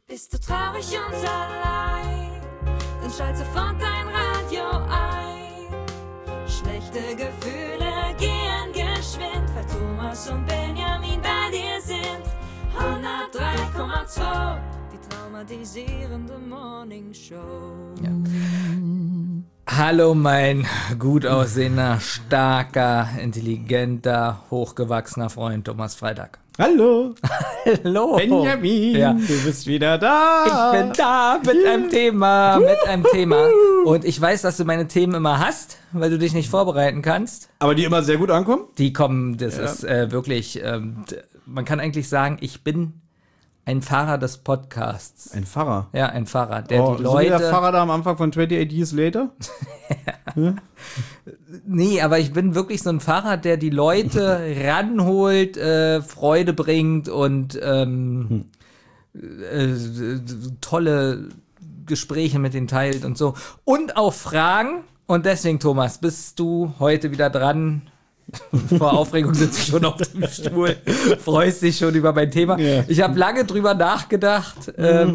Bist du traurig und allein, dann schalt sofort dein Radio ein. Schlechte Gefühle gehen geschwind, weil Thomas und Benjamin bei dir sind. 103,2, die traumatisierende Morningshow. Ja. Hallo mein gut aussehender, starker, intelligenter, hochgewachsener Freund Thomas Freitag. Hallo. Hallo. Benjamin, Ja. du bist wieder da. Ich bin da mit einem Thema, Und ich weiß, dass du meine Themen immer hast, weil du dich nicht vorbereiten kannst. Aber die immer sehr gut ankommen? Die kommen, das ist wirklich, man kann eigentlich sagen, ich bin ein Pfarrer des Podcasts. Ein Pfarrer? Ja, ein Pfarrer, der die So wie Leute... der Pfarrer da am Anfang von 28 Years Later? Nee, aber ich bin wirklich so ein Pfarrer, der die Leute ranholt, Freude bringt und tolle Gespräche mit denen teilt und so. Und auch Fragen. Und deswegen, Thomas, bist du heute wieder dran? Vor Aufregung sitze ich schon auf dem Stuhl, freust dich schon über mein Thema. Ja. Ich habe lange drüber nachgedacht,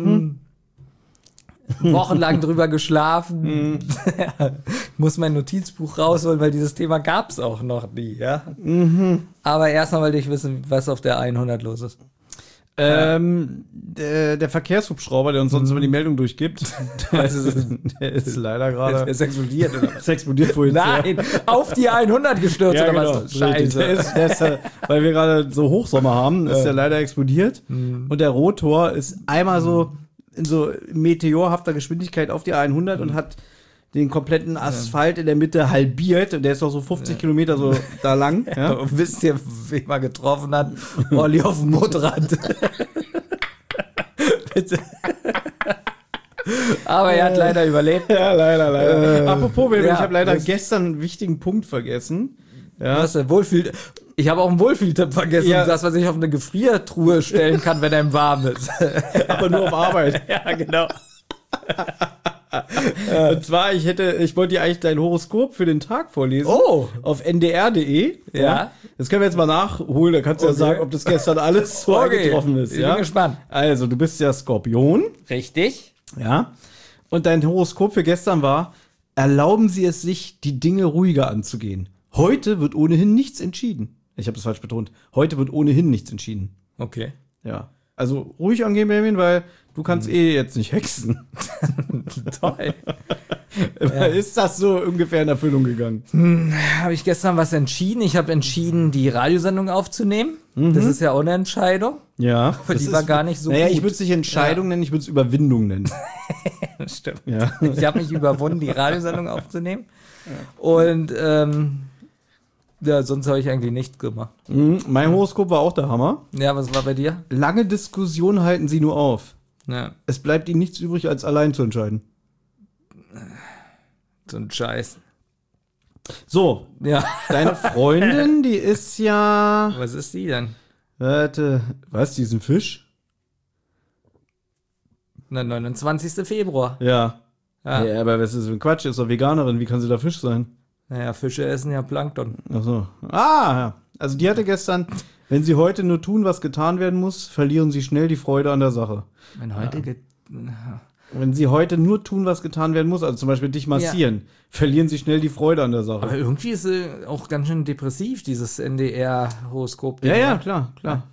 wochenlang drüber geschlafen. Muss mein Notizbuch rausholen, weil dieses Thema gab es auch noch nie. Ja? Aber erstmal wollte ich wissen, was auf der 100 los ist. Der Verkehrshubschrauber, der uns sonst immer die Meldung durchgibt, der ist leider gerade... Es explodiert, oder? Es explodiert vorhin. Nein, auf die 100 gestürzt, Ja, oder genau. was? Scheiße. Der ist, weil wir gerade so Hochsommer haben, ist der leider explodiert. Und der Rotor ist einmal so in so meteorhafter Geschwindigkeit auf die 100 und hat den kompletten Asphalt in der Mitte halbiert. Und der ist noch so 50 Kilometer so da lang. Ja? Und wisst ihr, wen man getroffen hat? Olli auf dem Motorrad. Bitte. Aber er hat leider überlebt. Ja, leider. Apropos, ich ja, habe leider das- gestern einen wichtigen Punkt vergessen. Ja. Was denn? Ich habe auch einen Wohlfühltipp vergessen, Ja. dass man sich auf eine Gefriertruhe stellen kann, wenn einem warm ist. Aber nur auf Arbeit. Ja, genau. Und zwar, ich wollte dir eigentlich dein Horoskop für den Tag vorlesen. Oh. Auf ndr.de. Ja. Das können wir jetzt mal nachholen. Da kannst du ja Okay. sagen, ob das gestern alles so eingetroffen ist. Ich Ja? bin gespannt. Also, du bist ja Skorpion. Richtig. Ja. Und dein Horoskop für gestern war: Erlauben Sie es sich, die Dinge ruhiger anzugehen. Heute wird ohnehin nichts entschieden. Ich habe das falsch betont. Heute wird ohnehin nichts entschieden. Okay. Ja. Also ruhig angehen, Benjamin, weil du kannst jetzt nicht hexen. Toll. Ist das so ungefähr in Erfüllung gegangen? Habe ich gestern was entschieden? Ich habe entschieden, die Radiosendung aufzunehmen. Das ist ja auch eine Entscheidung. Ja. Aber die war gar nicht so Naja, gut. ich würde es nicht Entscheidung nennen, ich würde es Überwindung nennen. Das stimmt. Ja. Ich habe mich überwunden, die Radiosendung aufzunehmen. Und sonst habe ich eigentlich nichts gemacht. Mein Horoskop war auch der Hammer. Ja, was war bei dir? Lange Diskussionen halten Sie nur auf. Ja, Es bleibt Ihnen nichts übrig, als allein zu entscheiden. so ein Scheiß. So, Ja. deine Freundin, die ist ja... Was ist die denn? Warte, was, diesen Fisch? Na, 29. Februar. Ja. Ja. Ja, aber was ist für ein Quatsch? Ist doch Veganerin, wie kann sie da Fisch sein? Naja, Fische essen ja Plankton. Ach so. Ja. Also die hatte gestern: Wenn Sie heute nur tun, was getan werden muss, verlieren Sie schnell die Freude an der Sache. Wenn heute Wenn Sie heute nur tun, was getan werden muss, also zum Beispiel dich massieren, verlieren Sie schnell die Freude an der Sache. Aber irgendwie ist sie auch ganz schön depressiv, dieses NDR-Horoskop. Ja, klar.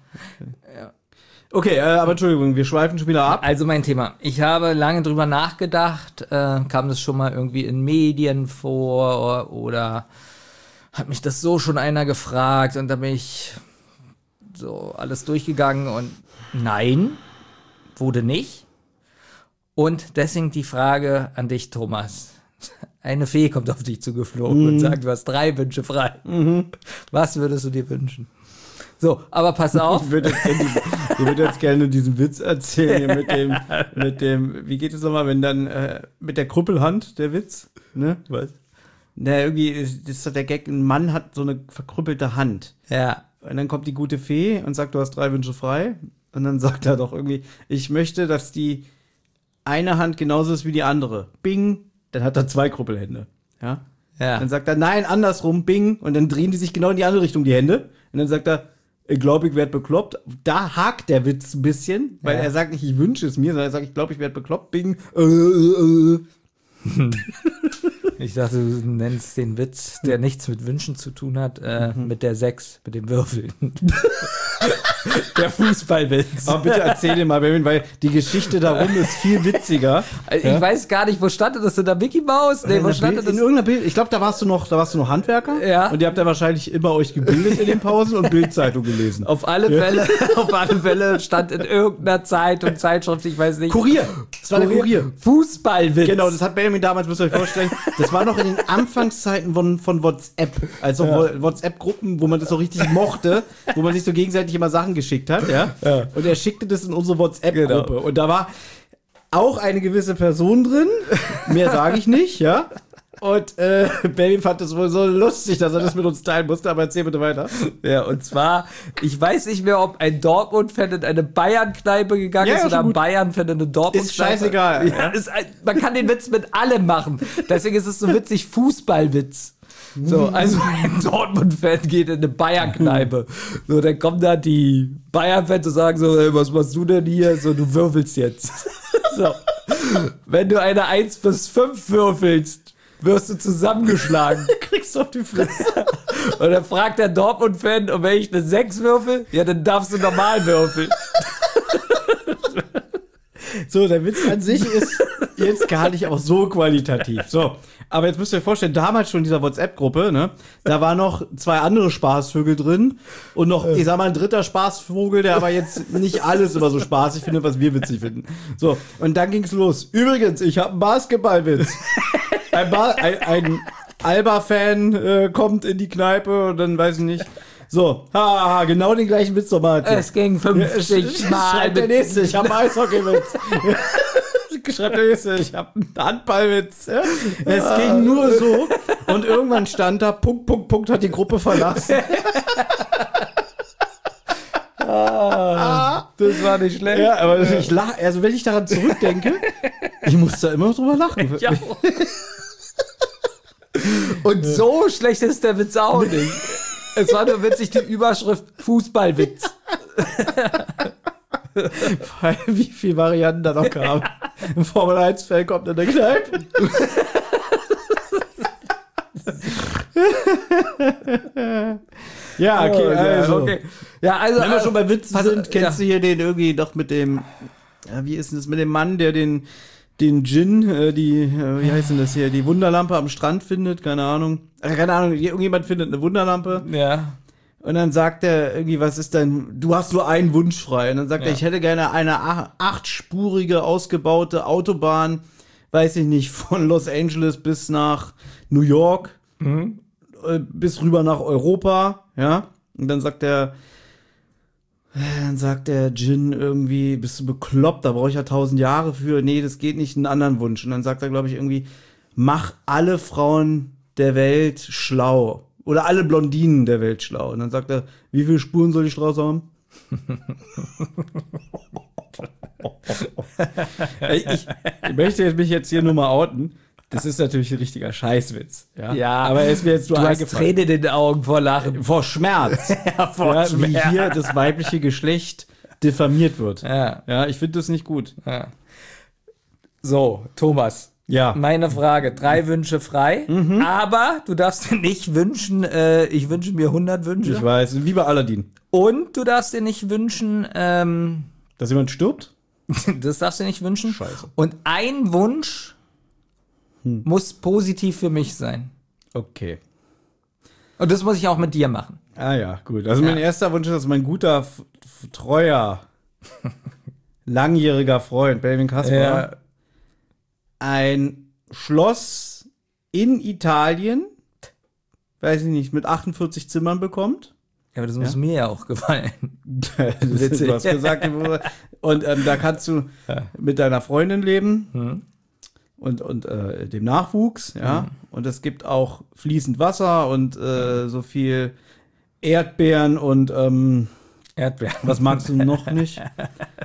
Okay, aber Entschuldigung, wir schweifen schon wieder ab. Also mein Thema. Ich habe lange drüber nachgedacht. Kam das schon mal irgendwie in Medien vor oder hat mich das so schon einer gefragt und da bin ich so alles durchgegangen und nein, wurde nicht. Und deswegen die Frage an dich, Thomas. Eine Fee kommt auf dich zugeflogen und sagt, du hast 3 Wünsche frei. Was würdest du dir wünschen? So, aber pass auf. Ich würde jetzt gerne diesen Witz erzählen hier mit dem, wie geht es nochmal, wenn dann, mit der Krüppelhand, der Witz, ne? Was? Na, irgendwie ist das doch der Gag, ein Mann hat so eine verkrüppelte Hand. Ja. Und dann kommt die gute Fee und sagt, du hast 3 Wünsche frei. Und dann sagt er doch irgendwie, ich möchte, dass die eine Hand genauso ist wie die andere. Bing, dann hat er 2 Krüppelhände. Ja? Ja. Dann sagt er, nein, andersrum, bing. Und dann drehen die sich genau in die andere Richtung, die Hände. Und dann sagt er, glaub, ich werd bekloppt. Da hakt der Witz ein bisschen, weil er sagt nicht, ich wünsche es mir, sondern er sagt, ich glaube, ich werd bekloppt, Bing. Ich dachte, du nennst den Witz, der nichts mit Wünschen zu tun hat, mit der 6, mit dem Würfel. Der Fußballwitz. Aber bitte erzähl dir mal, Benjamin, weil die Geschichte darum ist viel witziger. Ich weiß gar nicht, wo stand das? In der Mickey Maus? Nee, wo stand das? In irgendeiner Bild. Ich glaube, da warst du noch Handwerker. Ja. Und ihr habt ja wahrscheinlich immer euch gebildet in den Pausen und Bildzeitung gelesen. Auf alle Fälle stand in irgendeiner Zeitung, Zeitschrift, ich weiß nicht. Kurier. Das war der Kurier. Fußballwitz. Genau, das hat Benjamin damals, müsst ihr euch vorstellen, das war noch in den Anfangszeiten von WhatsApp. Also WhatsApp-Gruppen, wo man das so richtig mochte, wo man sich so gegenseitig immer Sachen geschickt hat, ja. Und er schickte das in unsere WhatsApp-Gruppe. Genau. Und da war auch eine gewisse Person drin, mehr sage ich nicht, ja. Und Benjamin fand das wohl so lustig, dass er das mit uns teilen musste, aber erzähl bitte weiter. Ja, und zwar, ich weiß nicht mehr, ob ein Dortmund-Fan in eine Bayern-Kneipe gegangen ist oder ein Bayern-Fan in eine Dortmund-Kneipe. Ist scheißegal. Ja, man kann den Witz mit allem machen. Deswegen ist es so witzig, Fußballwitz. So, also ein Dortmund-Fan geht in eine Bayern-Kneipe. So, dann kommen da die Bayern-Fans und sagen so, hey, was machst du denn hier? So, du würfelst jetzt. So. Wenn du eine 1 bis 5 würfelst, wirst du zusammengeschlagen. Kriegst du auf die Fresse. Und dann fragt der Dortmund-Fan, und wenn ich eine 6 würfel, ja, dann darfst du normal würfeln. So, der Witz an sich ist jetzt gar nicht auch so qualitativ. So, aber jetzt müsst ihr euch vorstellen, damals schon in dieser WhatsApp-Gruppe, ne, da waren noch 2 andere Spaßvögel drin und noch, ich sag mal, ein dritter Spaßvogel, der aber jetzt nicht alles immer so spaßig findet, was wir witzig finden. So, und dann ging's los. Übrigens, ich habe einen Basketballwitz. Ein Alba-Fan kommt in die Kneipe und dann weiß ich nicht. So, genau den gleichen Witz nochmal. Es ging 50 Mal. Schreibt der Nächste, ich habe einen Eishockeywitz. Schreibt der Nächste, ich habe einen Handballwitz. Ja? Es ging nur so und irgendwann stand da, Punkt, hat die Gruppe verlassen. Das war nicht schlecht. Ja, aber ich lache, also wenn ich daran zurückdenke, ich muss da immer drüber lachen. Ja. Und so schlecht ist der Witz auch nicht. Es war nur witzig, die Überschrift Fußballwitz. Wie viele Varianten da noch kamen. Ein Formel-1-Fan kommt in der Kneipe. Ja, okay, also. Okay. Ja, also, wenn wir schon bei Witzen sind, kennst du hier den irgendwie doch mit dem, wie ist denn das, mit dem Mann, der den Djinn, wie heißt denn das hier, die Wunderlampe am Strand findet, keine Ahnung, irgendjemand findet eine Wunderlampe. Ja. Und dann sagt er irgendwie, was ist denn, du hast nur einen Wunsch frei. Und dann sagt er, ich hätte gerne eine 8-spurige, ausgebaute Autobahn, weiß ich nicht, von Los Angeles bis nach New York, bis rüber nach Europa, ja. Und dann sagt der Djinn irgendwie, bist du bekloppt, da brauche ich ja 1000 Jahre für. Nee, das geht nicht, einen anderen Wunsch. Und dann sagt er, glaube ich, irgendwie, mach alle Frauen der Welt schlau. Oder alle Blondinen der Welt schlau. Und dann sagt er, wie viele Spuren soll die Straße haben? Ich möchte mich jetzt hier nur mal outen. Das ist natürlich ein richtiger Scheißwitz. Ja, aber er ist mir jetzt nur eingefallen. Du hast Tränen in den Augen vor Lachen. Vor Schmerz. Schmerz. Wie hier das weibliche Geschlecht diffamiert wird. Ja, ich finde das nicht gut. Ja. So, Thomas. Ja. Meine Frage, 3 Wünsche frei, aber du darfst dir nicht wünschen, ich wünsche mir 100 Wünsche. Ich weiß, wie bei Aladdin. Und du darfst dir nicht wünschen, dass jemand stirbt? Das darfst du dir nicht wünschen. Scheiße. Und ein Wunsch muss positiv für mich sein. Okay. Und das muss ich auch mit dir machen. Ah ja, gut. Also mein erster Wunsch ist, dass mein guter, treuer, langjähriger Freund, Benjamin Kaspar, ein Schloss in Italien, weiß ich nicht, mit 48 Zimmern bekommt. Ja, aber das muss mir ja auch gefallen. Du hast gesagt, und da kannst du mit deiner Freundin leben und dem Nachwuchs, ja. Und es gibt auch fließend Wasser und so viel Erdbeeren und Erdbeeren. Was magst du noch nicht?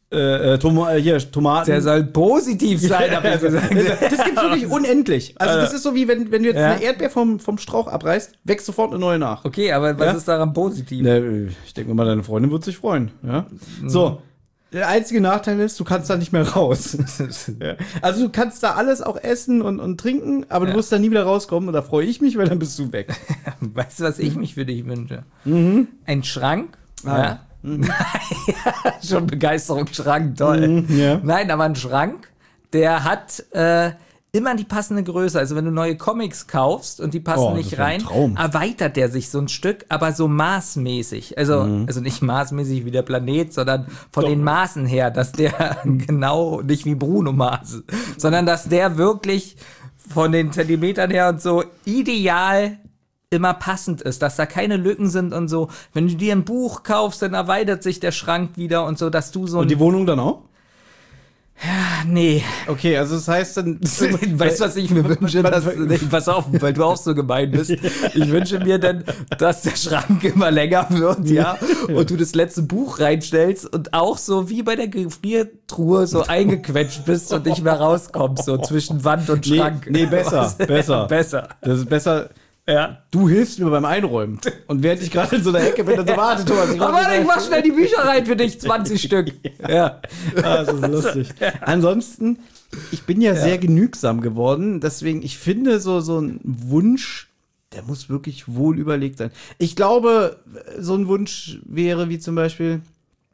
Tomaten. Der soll positiv sein, hab ich gesagt. Das gibt wirklich unendlich. Also das ist so wie, wenn du jetzt eine Erdbeer vom Strauch abreißt, wächst sofort eine neue nach. Okay, aber was ist daran positiv? Ich denke mal, deine Freundin wird sich freuen. Ja? So, der einzige Nachteil ist, du kannst da nicht mehr raus. Ja. Also du kannst da alles auch essen und trinken, aber du wirst da nie wieder rauskommen und da freue ich mich, weil dann bist du weg. Weißt du, was ich mich für dich wünsche? Ein Schrank. Ja. Schon Begeisterungsschrank, toll. Nein, aber ein Schrank, der hat immer die passende Größe. Also wenn du neue Comics kaufst und die passen nicht rein, erweitert der sich so ein Stück, aber so maßmäßig. Also nicht maßmäßig wie der Planet, sondern von den Maßen her, dass der genau nicht wie Bruno Mars, sondern dass der wirklich von den Zentimetern her und so ideal immer passend ist, dass da keine Lücken sind und so. Wenn du dir ein Buch kaufst, dann erweitert sich der Schrank wieder und so, dass du so Und die Wohnung dann auch? Ja, nee. Okay, also das heißt dann... Weißt du, was ich mir wünsche? Pass auf, weil du auch so gemein bist. Ich wünsche mir dann, dass der Schrank immer länger wird, und du das letzte Buch reinstellst und auch so wie bei der Gefriertruhe so eingequetscht bist und nicht mehr rauskommst, so zwischen Wand und Schrank. Nee, besser. Das ist besser... Ja. Du hilfst mir beim Einräumen. Und während ich gerade in so einer Ecke bin, dann so, warte, Thomas. Ich mach schnell die Bücher rein für dich, 20 Stück. Ja. Das ist lustig. Ansonsten, ich bin ja sehr genügsam geworden. Deswegen, ich finde, so ein Wunsch, der muss wirklich wohl überlegt sein. Ich glaube, so ein Wunsch wäre wie zum Beispiel,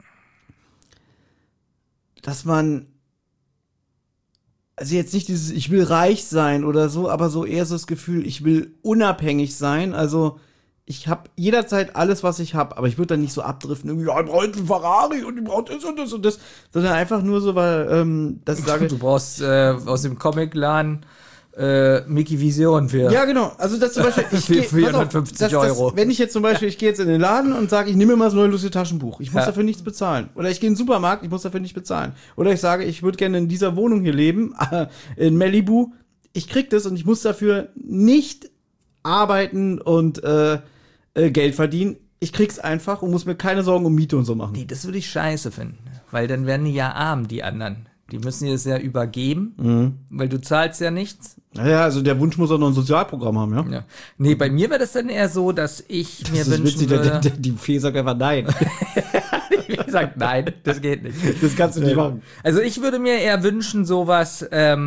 dass man also jetzt nicht dieses, ich will reich sein oder so, aber so eher so das Gefühl, ich will unabhängig sein. Also ich habe jederzeit alles, was ich habe, aber ich würde dann nicht so abdriften, irgendwie, ich brauche einen Ferrari und ich brauche das und das und das, sondern einfach nur so, weil, dass ich sage... Du brauchst aus dem Comicladen Mickey Vision für... Ja, genau. Also das zum Beispiel... für 450 Euro. Wenn ich jetzt zum Beispiel, ich gehe jetzt in den Laden und sage, ich nehme mir mal so ein lustiges Taschenbuch. Ich muss dafür nichts bezahlen. Oder ich gehe in den Supermarkt, ich muss dafür nicht bezahlen. Oder ich sage, ich würde gerne in dieser Wohnung hier leben, in Malibu. Ich krieg das und ich muss dafür nicht arbeiten und Geld verdienen. Ich krieg's einfach und muss mir keine Sorgen um Miete und so machen. Nee, das würde ich scheiße finden. Weil dann werden die ja arm, die anderen. Die müssen dir das ja übergeben, weil du zahlst ja nichts. Naja, also der Wunsch muss auch noch ein Sozialprogramm haben, ja? Nee, bei mir wäre das dann eher so, dass ich mir wünschen witzig, würde... Die Fee sagt einfach nein. Die Fee sagt nein, das geht nicht. Das kannst du nicht machen. Also ich würde mir eher wünschen sowas,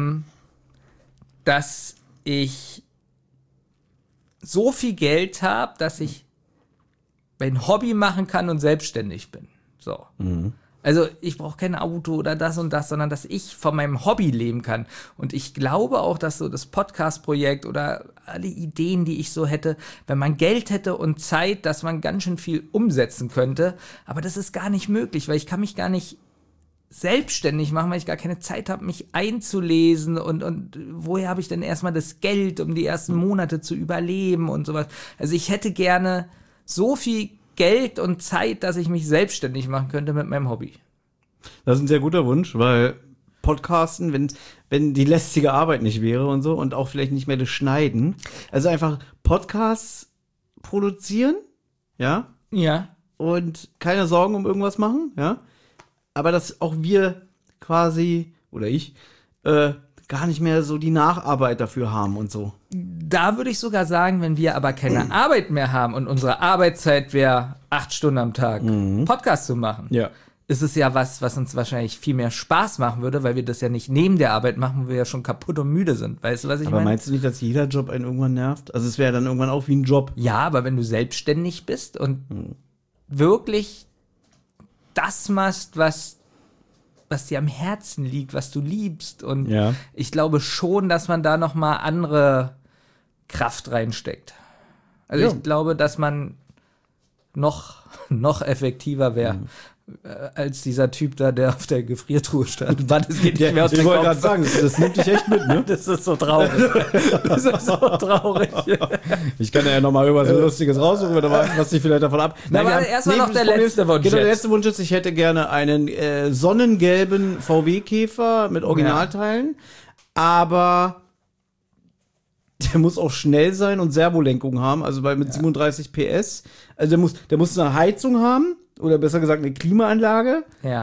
dass ich so viel Geld habe, dass ich mein Hobby machen kann und selbstständig bin. So. Also ich brauche kein Auto oder das und das, sondern dass ich von meinem Hobby leben kann. Und ich glaube auch, dass so das Podcast-Projekt oder alle Ideen, die ich so hätte, wenn man Geld hätte und Zeit, dass man ganz schön viel umsetzen könnte. Aber das ist gar nicht möglich, weil ich kann mich gar nicht selbstständig machen, weil ich gar keine Zeit habe, mich einzulesen und woher habe ich denn erstmal das Geld, um die ersten Monate zu überleben und sowas. Also ich hätte gerne so viel Geld und Zeit, dass ich mich selbstständig machen könnte mit meinem Hobby. Das ist ein sehr guter Wunsch, weil Podcasten, wenn die lästige Arbeit nicht wäre und so und auch vielleicht nicht mehr das Schneiden, also einfach Podcasts produzieren, ja, und keine Sorgen um irgendwas machen, ja, aber dass auch wir quasi, oder ich, gar nicht mehr so die Nacharbeit dafür haben und so. Da würde ich sogar sagen, wenn wir aber keine Arbeit mehr haben und unsere Arbeitszeit wäre 8 Stunden am Tag, Podcast zu machen, ist es ja was uns wahrscheinlich viel mehr Spaß machen würde, weil wir das ja nicht neben der Arbeit machen, wo wir ja schon kaputt und müde sind. Weißt du, was ich meine? Aber meinst du nicht, dass jeder Job einen irgendwann nervt? Also es wäre dann irgendwann auch wie ein Job. Ja, aber wenn du selbstständig bist und wirklich das machst, was dir am Herzen liegt, was du liebst. Und ich glaube schon, dass man da noch mal andere Kraft reinsteckt. Also ich glaube, dass man noch effektiver wäre als dieser Typ da, der auf der Gefriertruhe stand. Mann, das geht nicht mehr aus dem Kopf. Ich wollte gerade sagen, das nimmt dich echt mit, ne? Das ist so traurig. Das ist so traurig. Ich kann ja noch mal irgendwas Lustiges raussuchen, was dich vielleicht davon ab... Nein, aber erstmal noch der letzte Wunsch. Genau, der letzte Wunsch ist, ich hätte gerne einen sonnengelben VW-Käfer mit Originalteilen, aber der muss auch schnell sein und Servolenkung haben, also mit 37 PS. Also der muss eine Heizung haben, oder besser gesagt eine Klimaanlage. Ja.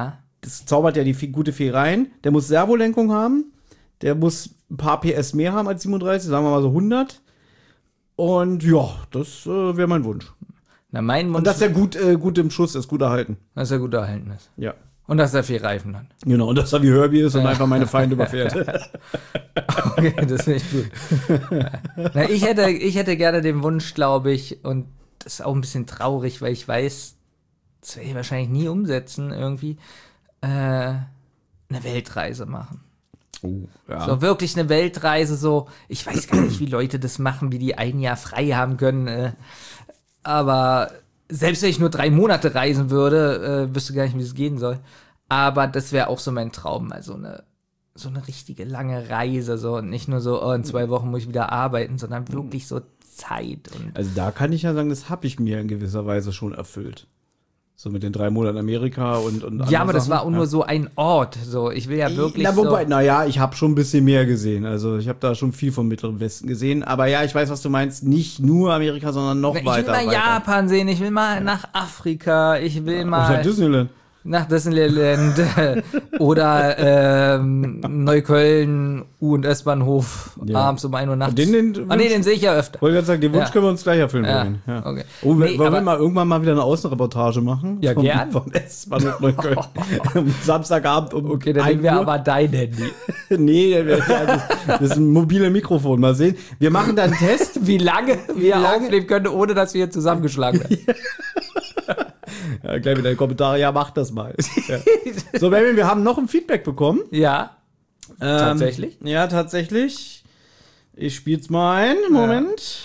das zaubert ja die gute Fee rein. Der muss Servolenkung haben. Der muss ein paar PS mehr haben als 37, sagen wir mal so 100. Und ja, das wäre mein Wunsch. Na, mein Wunsch. Und dass er gut im Schuss ist, gut erhalten. Dass er gut erhalten ist. Ja. Und dass er viel Reifen hat. Genau, und dass er wie Herbie ist und einfach meine Feinde überfährt. Okay, das finde ich gut. Na, ich hätte gerne den Wunsch, glaube ich, und das ist auch ein bisschen traurig, weil ich weiß, das werde ich wahrscheinlich nie umsetzen, irgendwie, eine Weltreise machen. Ja. So wirklich eine Weltreise, so, ich weiß gar nicht, wie Leute das machen, wie die ein Jahr frei haben können, aber selbst wenn ich nur 3 Monate reisen würde, wüsste gar nicht, wie es gehen soll. Aber das wäre auch so mein Traum, also so eine richtige lange Reise, so und nicht nur so, in 2 Wochen muss ich wieder arbeiten, sondern wirklich so Zeit. Und Also da kann ich ja sagen, das habe ich mir in gewisser Weise schon erfüllt. So mit den 3 Monaten Amerika und ja, aber das Sachen. war auch nur so ein Ort, so, ich will ja wirklich ich habe schon ein bisschen mehr gesehen. Also ich habe da schon viel vom Mittleren Westen gesehen. Aber ja, ich weiß, was du meinst. Nicht nur Amerika, sondern noch weiter. Ich will mal Japan sehen, ich will mal nach Afrika, ich will mal Oder Disneyland. nach Disneyland oder Neukölln, U- und S-Bahnhof, abends um 1 Uhr nachts. Den sehe ich ja öfter. Wollte gerade sagen, den Wunsch können wir uns gleich erfüllen. Ja. Okay. Wollen wir mal irgendwann mal wieder eine Außenreportage machen? Ja, gern. Vom S-Bahnhof Neukölln. Samstagabend um Okay, dann nehmen wir aber dein Handy. Nee, das ist ein mobiles Mikrofon. Mal sehen. Wir machen da einen Test. Wie lange wir aufnehmen können, ohne dass wir hier zusammengeschlagen werden. Ja, gleich wieder in die Kommentare, ja, mach das mal. Ja. So, Benjamin, wir haben noch ein Feedback bekommen. Ja. Tatsächlich? Ja, tatsächlich. Ich spiel's mal ein. Moment.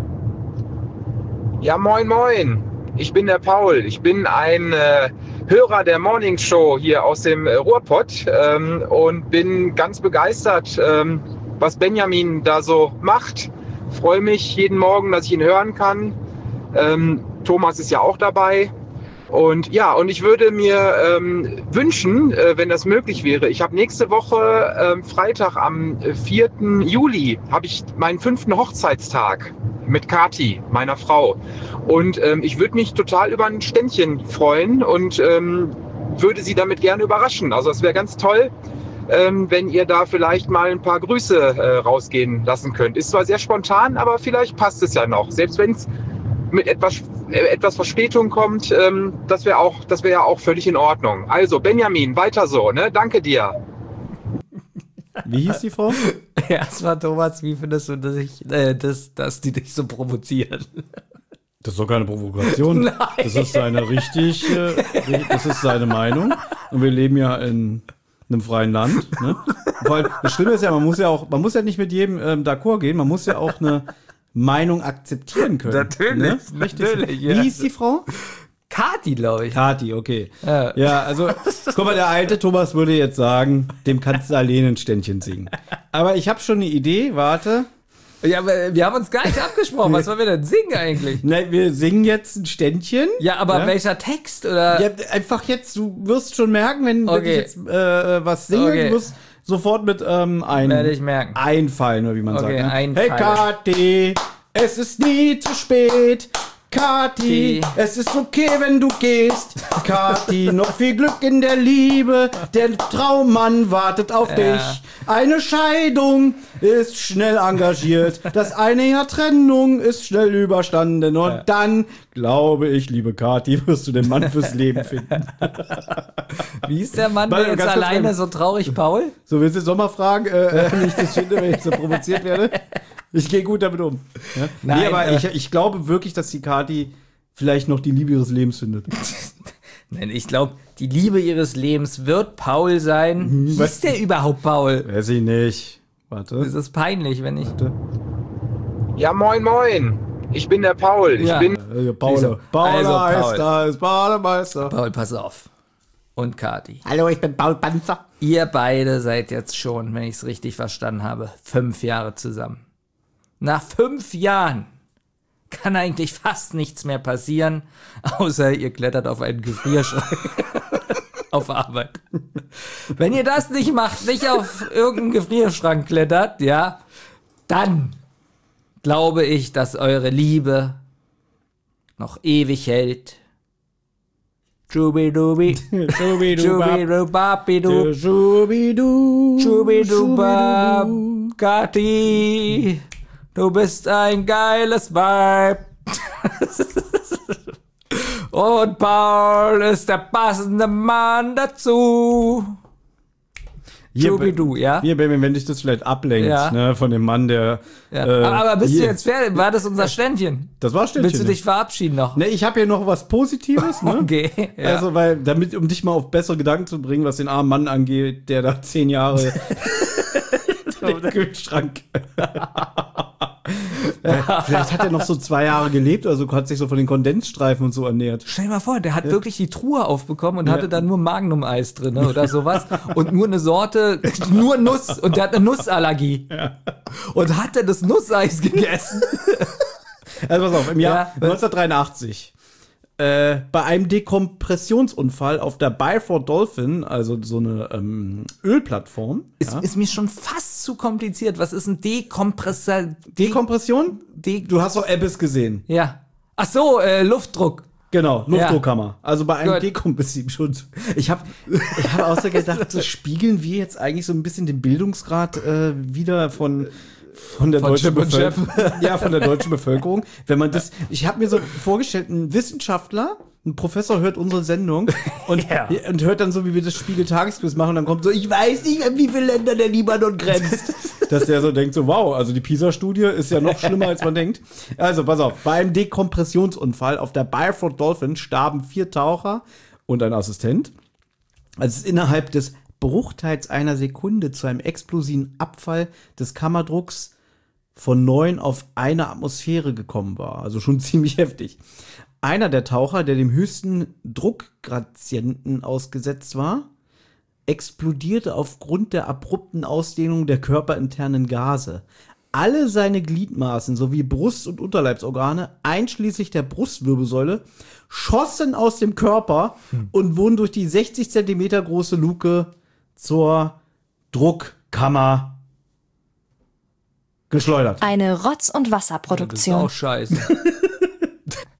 Ja, moin, moin. Ich bin der Paul. Ich bin ein Hörer der Morning Show hier aus dem Ruhrpott und bin ganz begeistert, was Benjamin da so macht. Freue mich jeden Morgen, dass ich ihn hören kann. Thomas ist ja auch dabei. Und ja, und ich würde mir wünschen, wenn das möglich wäre, ich habe nächste Woche Freitag am 4. Juli, habe ich meinen 5. Hochzeitstag mit Kati, meiner Frau. Und ich würde mich total über ein Ständchen freuen und würde sie damit gerne überraschen. Also es wäre ganz toll, wenn ihr da vielleicht mal ein paar Grüße rausgehen lassen könnt. Ist zwar sehr spontan, aber vielleicht passt es ja noch. Selbst wenn es mit etwas Verspätung kommt, das wäre ja auch völlig in Ordnung. Also Benjamin, weiter so, ne? Danke dir. Wie hieß die Frau? Erstmal, Thomas, wie findest du, dass die dich so provozieren? Das ist doch keine Provokation. Nein. Das ist das ist seine Meinung. Und wir leben ja in einem freien Land. Ne? Vor allem, das Schlimme ist ja, man muss ja nicht mit jedem d'accord gehen, man muss ja auch eine Meinung akzeptieren können. Natürlich, ne? natürlich. Wie hieß die Frau? Kati, glaube ich. Kati, okay. Ja. Ja, also, guck mal, der alte Thomas würde jetzt sagen, dem kannst du alleine ein Ständchen singen. Aber ich habe schon eine Idee, warte. Ja, aber wir haben uns gar nicht abgesprochen. Was wollen wir denn singen eigentlich? Nein, wir singen jetzt ein Ständchen. Ja, aber welcher Text? Oder? Ja, einfach jetzt, du wirst schon merken, wenn ich jetzt was singe, Okay. du wirst sofort mit Werde ich merken. einfallen, oder wie man sagt. Ne? einfallen. Hey Kathi, es ist nie zu spät. Kathi, es ist okay, wenn du gehst. Kathi, noch viel Glück in der Liebe. Der Traummann wartet auf dich. Eine Scheidung ist schnell engagiert. Das eine Jahr Trennung ist schnell überstanden. Und dann, glaube ich, liebe Kathi, wirst du den Mann fürs Leben finden. Wie ist der Mann, der jetzt alleine so traurig, Paul? So, willst du jetzt nochmal fragen, wie ich das finde, wenn ich so provoziert werde? Ich gehe gut damit um. Ja? Nein, nee, aber ich glaube wirklich, dass die Kathi vielleicht noch die Liebe ihres Lebens findet. Nein, ich glaube, die Liebe ihres Lebens wird Paul sein. Hieß der überhaupt Paul? Weiß ich nicht. Warte. Das ist peinlich, wenn ich... Ja, moin, moin. Ich bin der Paul. Ja. Ich bin Paul. Also, Meister, ist Paul. Paul, pass auf. Und Kati. Hallo, ich bin Paul Panzer. Ihr beide seid jetzt schon, wenn ich es richtig verstanden habe, 5 Jahre zusammen. Nach 5 Jahren kann eigentlich fast nichts mehr passieren, außer ihr klettert auf einen Gefrierschrank auf Arbeit. Wenn ihr das nicht macht, nicht auf irgendeinen Gefrierschrank klettert, ja, dann glaube ich, dass eure Liebe noch ewig hält. Schubidubi. Schubidubabidu. Schubidu. Schubidubabkati. Du bist ein geiles Weib. Und Paul ist der passende Mann dazu. Schubidu, ja? Hier, Baby, wenn dich das vielleicht ablenkt, Ja. ne, von dem Mann, der... Ja. Aber bist du jetzt fertig? War das unser Ständchen? Das war Ständchen. Willst du dich verabschieden noch? Ne, ich habe hier noch was Positives, ne? Okay. Ja. Also, um dich mal auf bessere Gedanken zu bringen, was den armen Mann angeht, der da 10 Jahre den Kühlschrank. Vielleicht hat er noch so 2 Jahre gelebt, also hat sich so von den Kondensstreifen und so ernährt. Stell dir mal vor, der hat wirklich die Truhe aufbekommen und hatte da nur Magnum-Eis drin, ne, oder sowas. Und nur eine Sorte, nur Nuss. Und der hat eine Nussallergie. Ja. Und hat er das Nusseis gegessen? Also pass auf, im Jahr Ja. 1983 bei einem Dekompressionsunfall auf der Byford Dolphin, also so eine Ölplattform. Ist mir schon fast zu kompliziert. Was ist ein Dekompressor? Dekompression? Du hast doch Abyss gesehen. Ja. Ach so, Luftdruck. Genau, Luftdruckkammer. Also bei einem Gut. Dekompressionsschutz. Ich hab auch so gedacht, so spiegeln wir jetzt eigentlich so ein bisschen den Bildungsgrad wieder von der deutschen Bevölkerung. Ja, von der deutschen Bevölkerung. Wenn man das, ich habe mir so vorgestellt, ein Wissenschaftler, ein Professor hört unsere Sendung und hört dann so, wie wir das Spiegel-Tagesquiz machen und dann kommt so, ich weiß nicht, an wie viele Länder der Libanon grenzt. Dass der so denkt, so wow, also die PISA-Studie ist ja noch schlimmer, als man denkt. Also pass auf, bei einem Dekompressionsunfall auf der Byford Dolphin starben 4 Taucher und ein Assistent. Als es innerhalb des Bruchteils einer Sekunde zu einem explosiven Abfall des Kammerdrucks von 9 auf 1 Atmosphäre gekommen war. Also schon ziemlich heftig. Einer der Taucher, der dem höchsten Druckgradienten ausgesetzt war, explodierte aufgrund der abrupten Ausdehnung der körperinternen Gase. Alle seine Gliedmaßen sowie Brust- und Unterleibsorgane, einschließlich der Brustwirbelsäule, schossen aus dem Körper und wurden durch die 60 Zentimeter große Luke zur Druckkammer geschleudert. Eine Rotz- und Das ist Wasserproduktion. auch scheiße.